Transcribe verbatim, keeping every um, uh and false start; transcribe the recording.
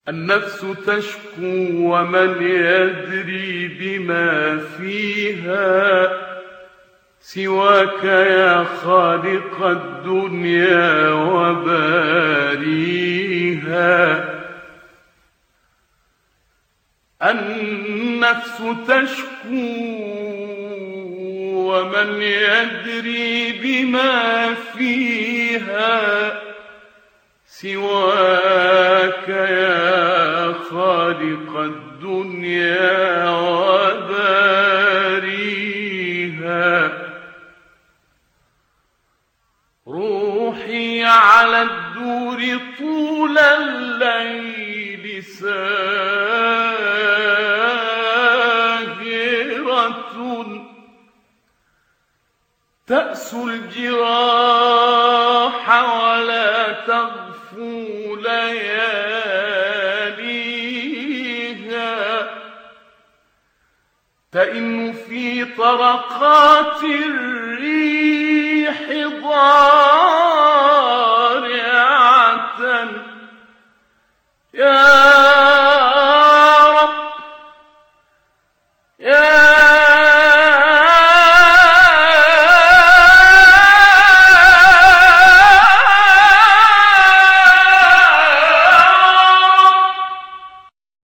النفس تشكو ومن يدري بما فيها سواك يا خالق الدنيا وباريها. النفس تشكو ومن يدري بما فيها سواك يا خالق الدنيا وباريها. روحي على الدور طول الليل ساهرة تأسو الجراح ولا تغفو لياليها. تئن في طرقات الريح ضار